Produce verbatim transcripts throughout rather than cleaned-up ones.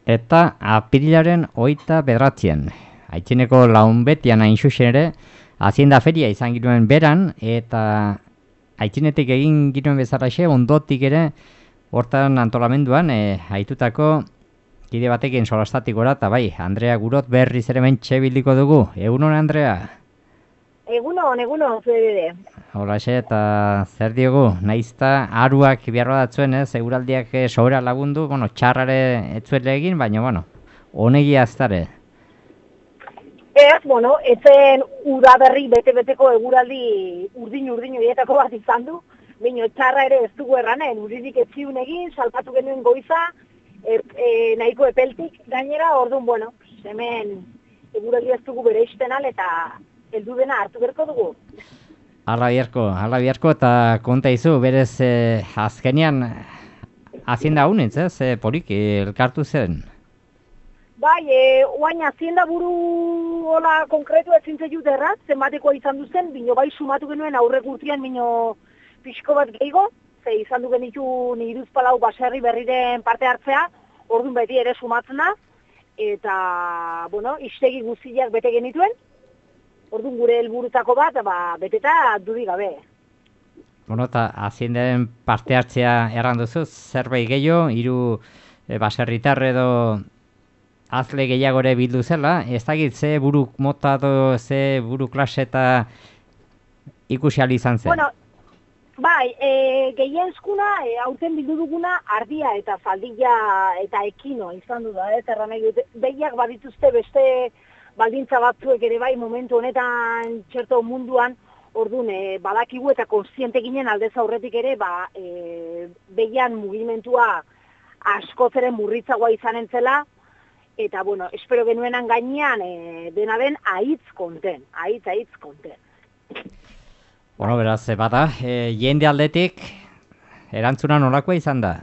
eta apirilaren hogeita bederatzien. Aitzineko launbetian hain zuzen ere, Hazienda Feria izan ginuen beran, eta aitzinetik egin ginuen bezalaxe, ondotik ere, hortan antolamenduan, e, haitutako kide batekin solastatik gora, eta bai, Andrea Gurot berriz ere mentxe biliko dugu. Egunon, Andrea? Egunon, egunon, zuede. Holaxe, eta zer diogu, naizta aruak behar badatzuen, ez, eguraldiak sobera lagundu, bueno, txarrare etzuele egin, baina, bueno, honegia aztare. Ez, bueno, etzen udaberri bete-beteko eguraldi urdin-urdin horietako bat izan du, baina txarra ere ez dugu erranen, uririk ez ziun egin, salpatu genuen goiza, e, e, nahiko epeltik gainera, orduan, bueno, hemen eguraldi ez dugu bere iztenal eta heldu dena hartu berko dugu. Hala biharko, hala biharko, eta konta izu, berez eh, azkenean Hazienda unitz, ez, eh, polik, elkartu zen. Bai, e, oain Hazienda buru hola konkretu ezin zeiut erraz, zenbatekoa izan duzen, bino bai sumatu genuen aurrek urtean bino pixko bat gehiago, ze izan du genitu niruz palau baserri berriren parte hartzea, orduan beti ere sumatzena, eta, bueno, istegi guztiak bete genituen, orduan gure helburutako bat, ba, beteta dudik gabe. Bueno, eta Haziendaren parte hartzea erran duzu, zerbait gehiago, hiru e, baserritar edo azle gehiagore bildu zela, ez dakit ze buru mota edo ze buru klase eta ikusi ahal izan zen. Bueno, bai, e, gehienzkuna, e, aurten bildu duguna ardia eta zaldilla eta ekino izan du da, ez erran nahi dute. Behiak badituzte beste baldintza batzuek ere bai momentu honetan txerto munduan, orduan, e, badakigu eta konstiente ginen aldez aurretik ere, ba, e, behian mugimentua askotzeren murritzagoa izanen zela, eta, bueno, espero genuenan gainean e, dena den aitz konten, aitz, aitz konten. Bueno, beraz, bada, e, jende aldetik, erantzuna nolakoa izan da?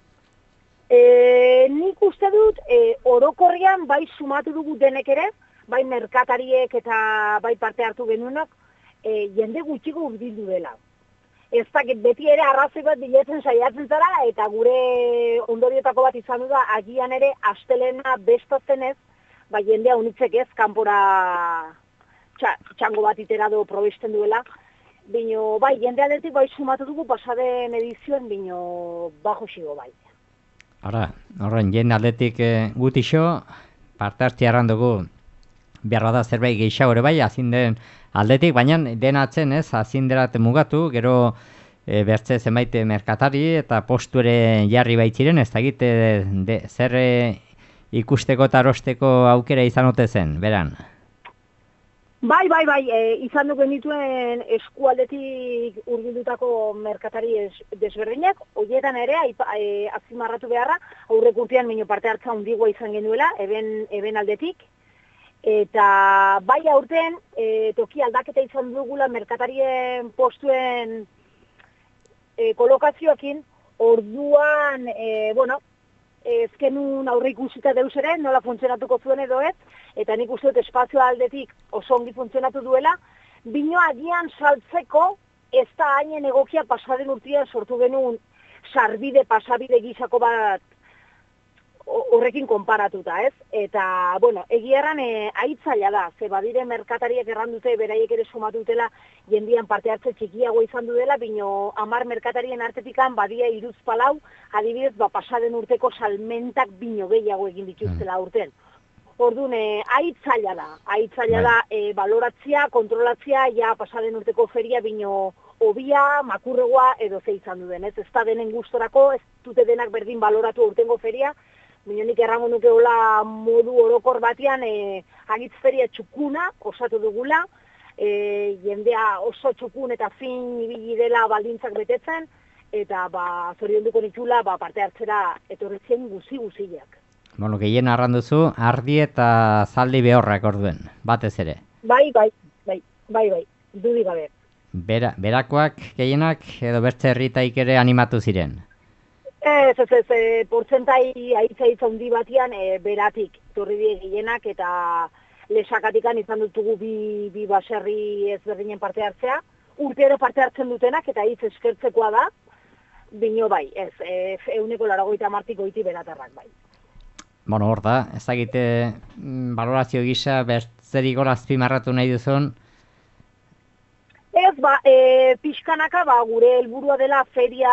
E, nik uste dut, e, orokorrian bai sumatu dugu denek ere, bai merkatariek eta bai parte hartu genuenok, e, jende gutxiko urbildu dela. Ez dakit beti ere arrazoi bat biletzen saiatzen zara, eta gure ondoriotako bat izan da, agian ere astelena bestatzen ez, ba jendea unitzek ez, kanpora txa, txango bat itera do probesten duela. Bino, bai, jende aldetik bai sumatu dugu pasaden edizioen, bino, bajo xigo bai. Hora, horren, jende aldetik e, gutixo, parte hartzea erran dugu, behar bada zerbait gehiago ere bai, Hazienden aldetik, baina dena atzen ez, Hazienderat mugatu, gero e, bertze zenbait merkatari eta postu ere jarri baitziren, ez dakit e, zer e, ikusteko eta arosteko aukera izan ote zen, beran? Bai, bai, bai, e, izan du genituen eskualdetik urbildutako merkatari ez, desberdinak, horietan ere, e, azpimarratu beharra, aurrek urtean mino parte hartza hundigua izan genuela, eben, eben aldetik, eta bai aurten e, toki aldaketa izan dugula merkatarien postuen e, kolokazioakin, orduan, e, bueno, ezkenun aurre ikusita deus ere, nola funtzionatuko zuen edo ez, eta nik uste dut espazioa aldetik oso ongi funtzionatu duela, bino agian saltzeko ez da hainen egokia pasaden urtean sortu genuen sarbide, pasabide gizako bat horrekin konparatuta, ez? Eta, bueno, egia erran e, aitzaila da, ze badire merkatariek erran dute, beraiek ere sumatutela jendian parte hartze txikiago izan du dela, bino hamar merkatarien artetikan badia iruz palau, adibidez, ba, pasaden urteko salmentak bino gehiago egin dituztela urten. Orduan, e, aitzaila da, aitzaila da e, baloratzea, kontrolatzea, ja pasaden urteko feria bino obia, makurregoa edo ze izan duden, ez? Ez da denen gustorako, ez dute denak berdin baloratu urtengo feria, baina nik errango nuke hola modu orokor batean e, agitz feria txukuna osatu dugula, e, jendea oso txukun eta fin ibili dela baldintzak betetzen, eta ba, zorionduko nitula ba, parte hartzera etorretzen guzi-guziak. Bueno, gehien arranduzu, ardi eta zaldi behorrak orduen, batez ere. Bai, bai, bai, bai, bai, dudik gabe. Bera, berakoak gehienak edo bertze herritaik ere animatu ziren? Ez, ez, ez, e, portzentai aitzaitza handi batian e, beratik torri die gehienak eta lesakatikan izan dutugu bi, bi baserri ezberdinen parte hartzea. Urtero parte hartzen dutenak eta hitz eskertzekoa da, bino bai, ez, e, euneko laragoita martik goiti beratarrak bai. Bueno, hor da, ez dakite balorazio gisa bertzerik hor azpimarratu nahi duzun. Ez, ba, e, pixkanaka, ba, gure helburua dela feria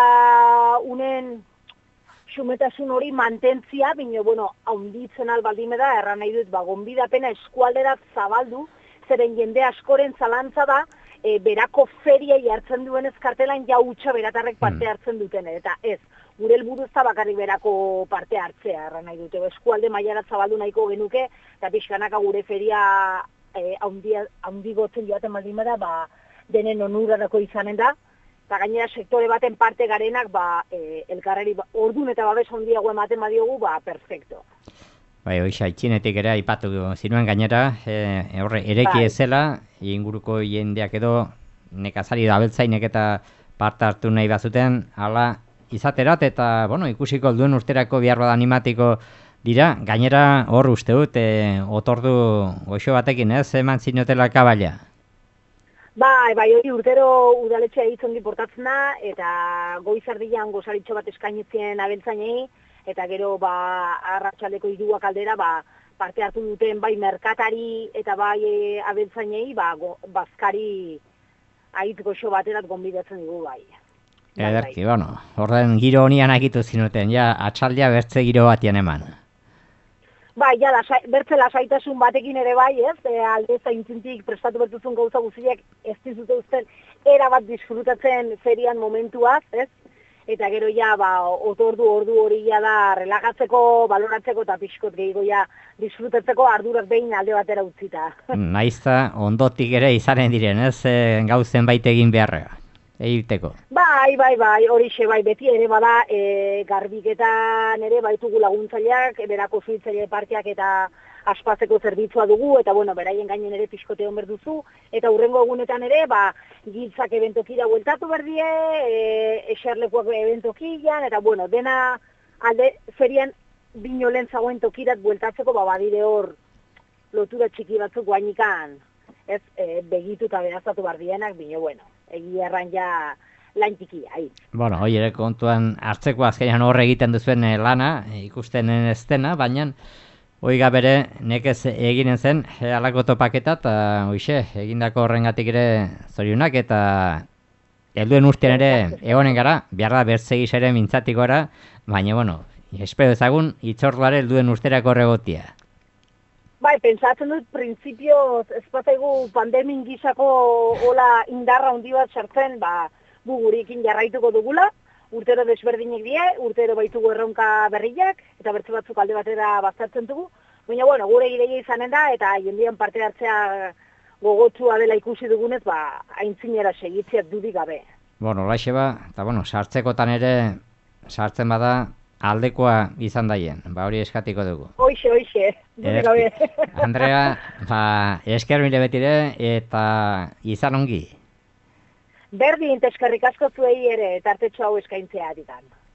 unen xumetasun hori mantentzia, bino, bueno, haunditzen albaldime da, erran nahi dut, ba, gonbidapena eskualderat zabaldu, zeren jende askoren zalantza da, e, berako feria jartzen duen ezkartelan ja utxa beratarrek parte hartzen duten, eta ez, gure helburu ez da bakarrik berako parte hartzea, erran nahi dute, eskualde mailara zabaldu nahiko genuke, eta pixkanaka gure feria e, haundigotzen joaten baldin da, ba, denen onurarako izanen da, eta gainera sektore baten parte garenak, ba, e, elkarreri ordun eta babes handiago ematen badiogu, ba, perfecto. Bai, hoxa, itxinetik ere aipatu zinuen gainera, e, horre, ereki bai. ezela, inguruko jendeak edo nekazari da abeltzainek eta parte hartu nahi bazuten, hala izaterat, eta, bueno, ikusiko duen urterako behar bada animatiko dira, gainera hor uste dut, e, otordu goxo batekin, ez, eman zinotela kabala. Bai, bai, hori urtero udaletxea hitzongi portatzen da, eta goizardian gozaritxo bat eskainitzen abeltzainei, eta gero, ba, arratsaldeko hiruak aldera, ba, parte hartu duten bai merkatari eta bai e, abeltzainei, ba, go, bazkari aitz goxo baterat gonbidatzen dugu bai. Ederki, bai. Bueno, horren giro honian agitu zinuten, ja, atxaldia bertze giro batian eman. Bai, ja, lasai, bertze lasaitasun batekin ere bai, ez, e, alde zaintzintik prestatu bertuzun gauza guztiak ez dizute uzten erabat disfrutatzen ferian momentuaz, ez, eta gero ja, ba, otordu ordu hori ja da relagatzeko, baloratzeko eta pixkot gehiago ja disfrutatzeko ardurak behin alde batera utzita. Naizta ondotik ere izanen diren, ez, e, gauzen baite egin beharra. Egiteko. Bai, bai, bai, horixe bai, beti ere bada, e, garbiketan ere baitugu laguntzaileak, berako suhiltzaile parkeak eta aspazeko zerbitzua dugu, eta bueno, beraien gainen ere pixkote hon berduzu, eta hurrengo egunetan ere, ba, giltzak ebentokira bueltatu berdie, e, eserlekuak ebentokian, eta bueno, dena alde ferian bino lentzagoen tokirat bueltatzeko, ba, badire hor lotura txiki batzuk guainikan, ez, e, begitu eta berazatu bardienak, bino bueno. Egi erran ja lan txikia, hai. Bueno, hoi ere kontuan hartzeko azkenean horre egiten duzuen lana, ikusten ez dena, baina oiga bere nekez eginen zen halako topaketa, eta hoixe, egindako horrengatik ere zorionak, eta helduen urtean ere egonen gara, behar da bertzegiz ere mintzatik gora, baina, bueno, espero ezagun, itzordulare helduen urterako horregotia. Bai, pentsatzen dut, printzipioz, ez bazaigu pandemin gisako hola indarra handi bat sartzen, ba, gu gurekin jarraituko dugula, urtero desberdinek die, urtero baitugu erronka berriak, eta bertze batzuk alde batera baztertzen dugu, baina, bueno, gure ideia izanen da, eta jendean parte hartzea gogotzua dela ikusi dugunez, ba, aintzinera segitziak dudik gabe. Bueno, laixe ba, eta bueno, sartzekotan ere, sartzen bada, aldekoa izan daien, ba hori eskatiko dugu. Hoixe, hoixe, dudik gabe. Andrea, ba, esker mire betire, eta izan ongi. Berdin, eskerrik asko zuei ere, tartetxo hau eskaintzea ditan.